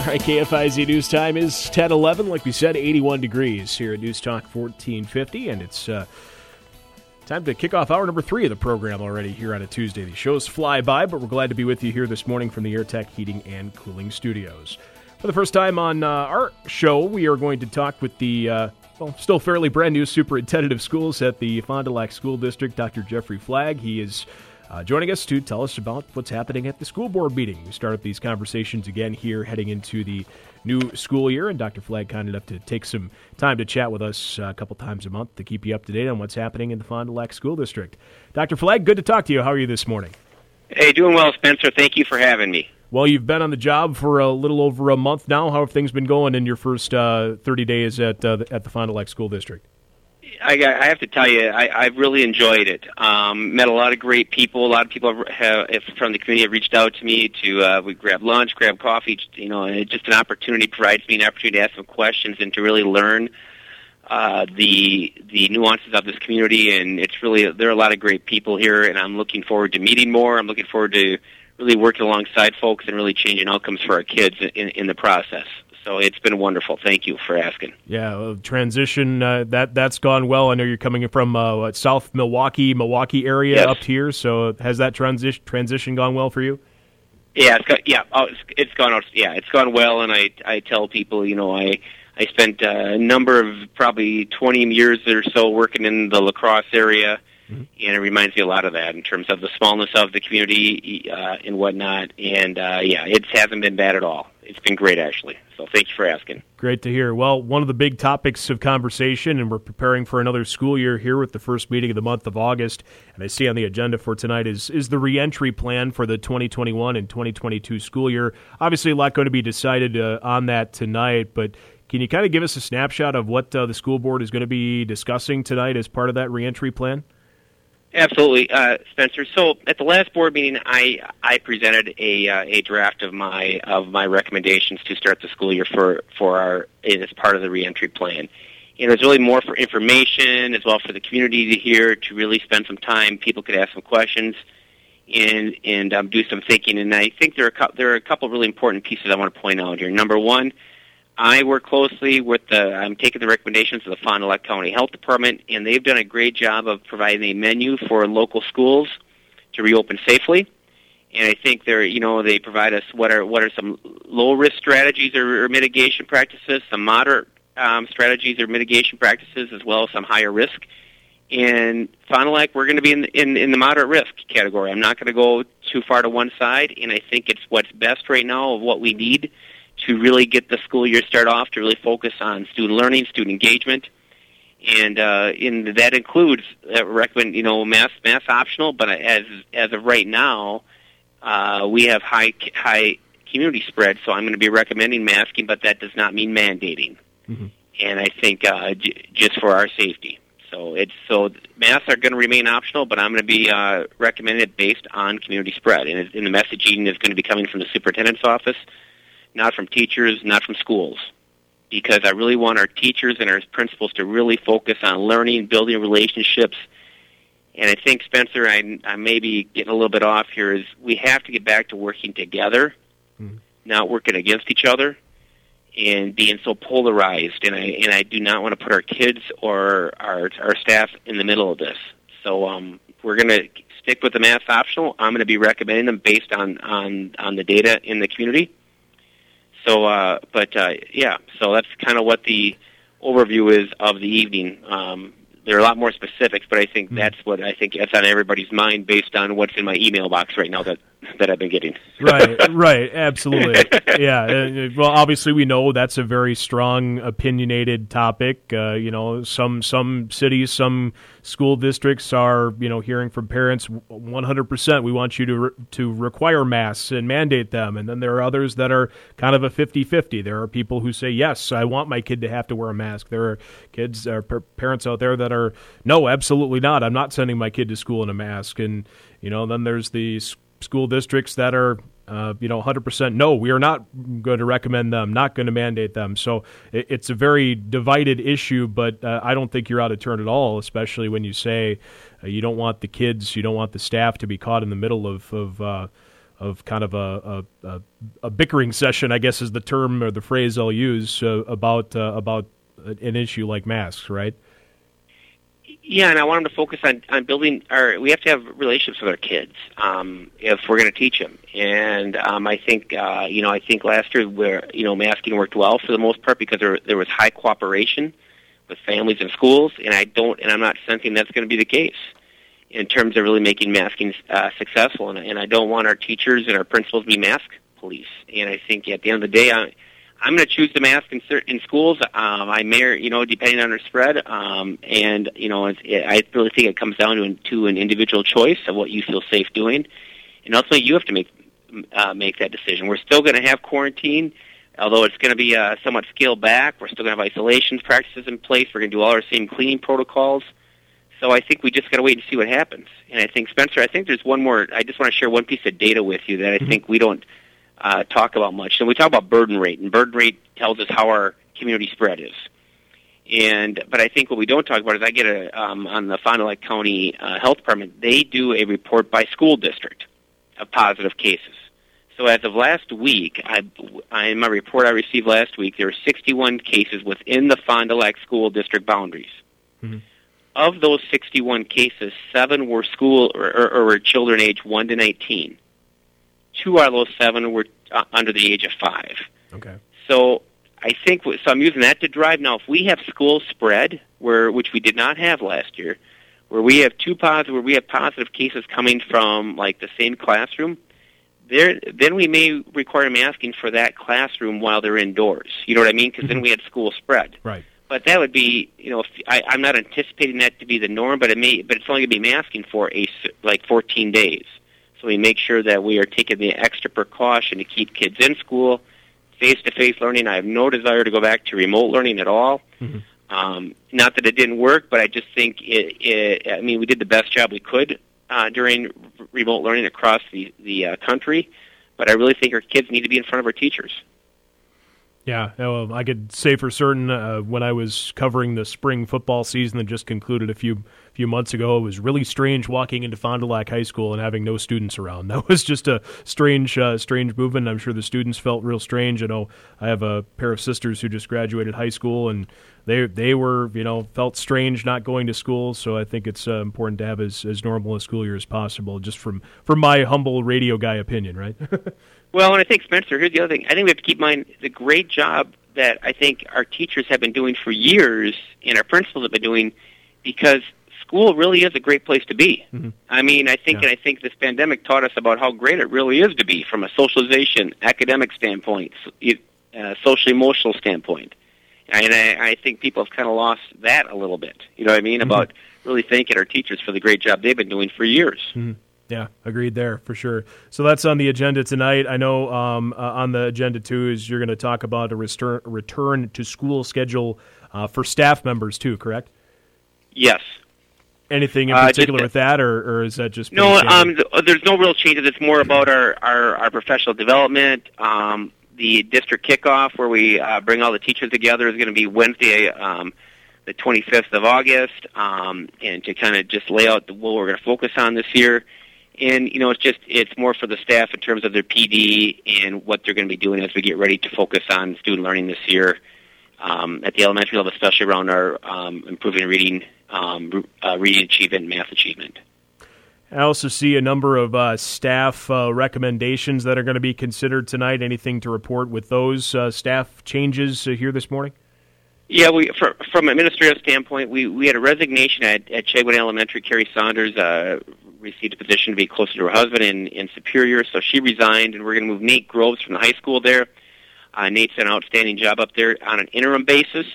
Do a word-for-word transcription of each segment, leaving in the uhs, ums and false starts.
All right, K F I Z News Time is ten eleven. Like we said, eighty-one degrees here at News Talk fourteen fifty, and it's uh, time to kick off hour number three of the program already here on a Tuesday. The shows fly by, but we're glad to be with you here this morning from the AirTech Heating and Cooling Studios. For the first time on uh, our show, we are going to talk with the uh, well, still fairly brand new superintendent of schools at the Fond du Lac School District, Doctor Jeffrey Flagg. He is Uh, joining us to tell us about what's happening at the school board meeting. We start up these conversations again here heading into the new school year, and Doctor Flagg kind enough to take some time to chat with us uh, a couple times a month to keep you up to date on what's happening in the Fond du Lac School District. Doctor Flagg, good to talk to you. How are you this morning? Hey, doing well, Spencer. Thank you for having me. Well, you've been on the job for a little over a month now. How have things been going in your first uh, thirty days at uh, at the Fond du Lac School District? I, got, I have to tell you, I, I've really enjoyed it. Um, met a lot of great people. A lot of people have, have, from the community have reached out to me to uh, we grab lunch, grab coffee. You know, and it just an opportunity provides me an opportunity to ask some questions and to really learn uh, the the nuances of this community. And it's really there are a lot of great people here, and I'm looking forward to meeting more. I'm looking forward to really working alongside folks and really changing outcomes for our kids in, in the process. So it's been wonderful. Thank you for asking. Yeah, uh, transition, uh, that, that's gone well. I know you're coming from uh, what, South Milwaukee, Milwaukee area yes. up here. So has that transition transition gone well for you? Yeah, it's got, yeah, oh, it's, it's gone out. Yeah, it's gone well, and I I tell people, you know, I I spent a number of probably twenty years or so working in the La Crosse area, mm-hmm. and it reminds me a lot of that in terms of the smallness of the community uh, and whatnot. And uh, yeah, it hasn't been bad at all. It's been great, actually. So thank you for asking. Great to hear. Well, one of the big topics of conversation, and we're preparing for another school year here with the first meeting of the month of August, and I see on the agenda for tonight is is the reentry plan for the twenty twenty-one and twenty twenty-two school year. Obviously, a lot going to be decided uh, on that tonight, but can you kind of give us a snapshot of what uh, the school board is going to be discussing tonight as part of that reentry plan? Absolutely, uh, Spencer. So at the last board meeting, I I presented a uh, a draft of my of my recommendations to start the school year for for our as part of the reentry plan. And it was really more for information as well for the community to hear, to really spend some time. People could ask some questions and and um, do some thinking. And I think there are a, there are a couple of really important pieces I want to point out here. Number one, I work closely with the, I'm taking the recommendations of the Fond du Lac County Health Department, and they've done a great job of providing a menu for local schools to reopen safely. And I think they're, you know, they provide us what are what are some low-risk strategies or, or mitigation practices, some moderate um, strategies or mitigation practices, as well as some higher risk. And Fond du Lac, we're going to be in the, in, in the moderate risk category. I'm not going to go too far to one side, and I think it's what's best right now of what we need to really get the school year start off, to really focus on student learning, student engagement, and uh, in that includes uh, recommend you know mask mask optional. But as as of right now, uh, we have high high community spread, so I'm going to be recommending masking, but that does not mean mandating. Mm-hmm. And I think uh, j- just for our safety. So it's so masks are going to remain optional, but I'm going to be uh, recommending it based on community spread, and, it, and the messaging is going to be coming from the superintendent's office, not from teachers, not from schools, because I really want our teachers and our principals to really focus on learning, building relationships. And I think, Spencer, I, I may be getting a little bit off here, is we have to get back to working together, mm-hmm. not working against each other, and being so polarized. And I and I do not want to put our kids or our our staff in the middle of this. So um, we're going to stick with the mask optional. I'm going to be recommending them based on, on, on the data in the community. So, uh, but, uh, yeah, so that's kind of what the overview is of the evening. Um, there are a lot more specifics, but I think mm-hmm. that's what I think that's on everybody's mind based on what's in my email box right now that, that I've been getting. Right, right, absolutely. Yeah, uh, well, obviously we know that's a very strong, opinionated topic. Uh, you know, some some cities, some school districts are, you know, hearing from parents one hundred percent we want you to re- to require masks and mandate them. And then there are others that are kind of a fifty-fifty. There are people who say, yes, I want my kid to have to wear a mask. There are kids or per- parents out there that are, no, absolutely not. I'm not sending my kid to school in a mask. And, you know, then there's the school districts that are, uh, you know, one hundred percent no, we are not going to recommend them, not going to mandate them. So it, it's a very divided issue, but uh, I don't think you're out of turn at all, especially when you say uh, you don't want the kids, you don't want the staff to be caught in the middle of, of uh, of kind of a, a, a bickering session, I guess is the term or the phrase I'll use, uh, about uh, about an issue like masks, right? Yeah, and I want them to focus on, on building our, we have to have relationships with our kids um, if we're going to teach them. And um, I think, uh, you know, I think last year where, you know, masking worked well for the most part because there, there was high cooperation with families and schools, and I don't, and I'm not sensing that's going to be the case in terms of really making masking uh, successful. And, and I don't want our teachers and our principals to be mask police. And I think at the end of the day, I, I'm going to choose the mask in, in schools. Um, I may, you know, depending on their spread, um, and you know, it's, it, I really think it comes down to an, to an individual choice of what you feel safe doing, and also you have to make uh, make that decision. We're still going to have quarantine, although it's going to be uh, somewhat scaled back. We're still going to have isolation practices in place. We're going to do all our same cleaning protocols. So I think we just got to wait and see what happens. And I think, Spencer, I think there's one more. I just want to share one piece of data with you that I think we don't Uh, talk about much. So we talk about burden rate, and burden rate tells us how our community spread is. And but I think what we don't talk about is I get a um, on the Fond du Lac County uh, Health Department. They do a report by school district of positive cases. So as of last week, I, I in my report I received last week, there were sixty-one cases within the Fond du Lac school district boundaries. Mm-hmm. Of those sixty-one cases, seven were school or, or, or were children aged one to nineteen. Two out of those seven were uh, under the age of five. Okay. So I think so. I'm using that to drive. Now, if we have school spread, where which we did not have last year, where we have two positive, where we have positive cases coming from like the same classroom, there then we may require masking for that classroom while they're indoors. You know what I mean? Because mm-hmm. then we had school spread. Right. But that would be, you know, if, I, I'm not anticipating that to be the norm, but it may. But it's only going to be masking for a like fourteen days. So we make sure that we are taking the extra precaution to keep kids in school, face-to-face learning. I have no desire to go back to remote learning at all. Mm-hmm. Um, not that it didn't work, but I just think it, it I mean, we did the best job we could uh, during r- remote learning across the, the uh, country, but I really think our kids need to be in front of our teachers. Yeah, well, I could say for certain uh, when I was covering the spring football season that just concluded a few few months ago, it was really strange walking into Fond du Lac High School and having no students around. That was just a strange uh, strange movement. I'm sure the students felt real strange. I know I have a pair of sisters who just graduated high school, and they they were, you know, felt strange not going to school. So I think it's uh, important to have as, as normal a school year as possible, just from, from my humble radio guy opinion, right? Well, and I think, Spencer, here's the other thing. I think we have to keep in mind the great job that I think our teachers have been doing for years and our principals have been doing, because school really is a great place to be. Mm-hmm. I mean, I think, yeah. and I think this pandemic taught us about how great it really is to be from a socialization, academic standpoint, uh, social-emotional standpoint. And I, I think people have kind of lost that a little bit, you know what I mean, mm-hmm. about really thanking our teachers for the great job they've been doing for years. Mm-hmm. Yeah, agreed there for sure. So that's on the agenda tonight. I know um, uh, on the agenda, too, is you're going to talk about a return, return to school schedule uh, for staff members, too, correct? Yes. Anything in particular uh, just, with that, or, or is that just... No, um, there's no real changes. It's more about our, our, our professional development. Um, the district kickoff, where we uh, bring all the teachers together, is going to be Wednesday, um, the twenty-fifth of August, um, and to kind of just lay out the, what we're going to focus on this year. And, you know, it's just, it's more for the staff in terms of their P D and what they're going to be doing as we get ready to focus on student learning this year um, at the elementary level, especially around our um, improving reading, um, uh, reading achievement and math achievement. I also see a number of uh, staff uh, recommendations that are going to be considered tonight. Anything to report with those uh, staff changes uh, here this morning? Yeah, we for, from an administrative standpoint, we, we had a resignation at, at Chegwin Elementary. Carrie Saunders uh, received a position to be closer to her husband in, in Superior, so she resigned, and we're going to move Nate Groves from the high school there. Uh, Nate's done an outstanding job up there on an interim basis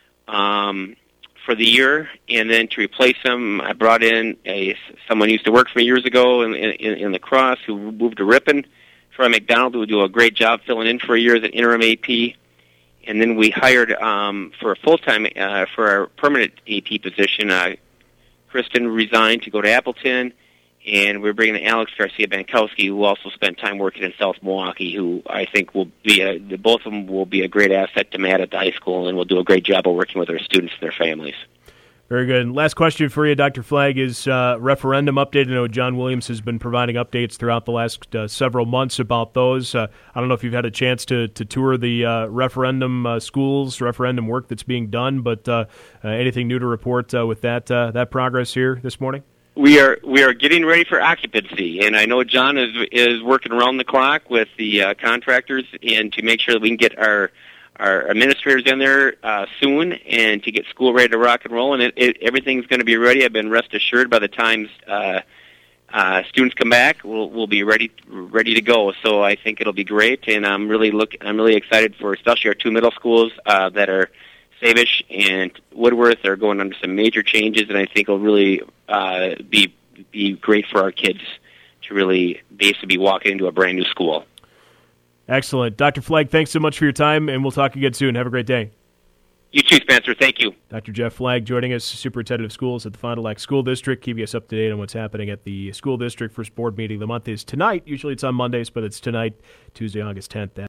um, for the year, and then to replace him, I brought in a someone who used to work for me years ago in, in, in the cross who moved to Ripon, Troy McDonald, who would do a great job filling in for a year as an interim A P. And then we hired um, for a full-time, uh, for our permanent A P position, uh, Kristen resigned to go to Appleton, and we're bringing in Alex Garcia-Bankowski, who also spent time working in South Milwaukee, who I think will be, a, the, both of them will be a great asset to Matt at the high school, and will do a great job of working with our students and their families. Very good. And last question for you, Doctor Flagg, is uh, referendum update. I know John Williams has been providing updates throughout the last uh, several months about those. Uh, I don't know if you've had a chance to, to tour the uh, referendum uh, schools, referendum work that's being done, but uh, uh, anything new to report uh, with that uh, that progress here this morning? We are we are getting ready for occupancy, and I know John is is working around the clock with the uh, contractors and to make sure that we can get our our administrators in there uh, soon and to get school ready to rock and roll. And it, it, everything's going to be ready. I've been rest assured by the time uh, uh, students come back, we'll we'll be ready ready to go. So I think it'll be great, and I'm really look I'm really excited for especially our two middle schools uh, that are Savish and Woodworth are going under some major changes, and I think it'll really uh, be be great for our kids to really basically be walking into a brand new school. Excellent. Doctor Flagg, thanks so much for your time, and we'll talk again soon. Have a great day. You too, Spencer. Thank you. Doctor Jeff Flagg joining us, Superintendent of Schools at the Fond du Lac School District, keeping us up to date on what's happening at the school district. First board meeting of the month is tonight. Usually it's on Mondays, but it's tonight, Tuesday, August tenth.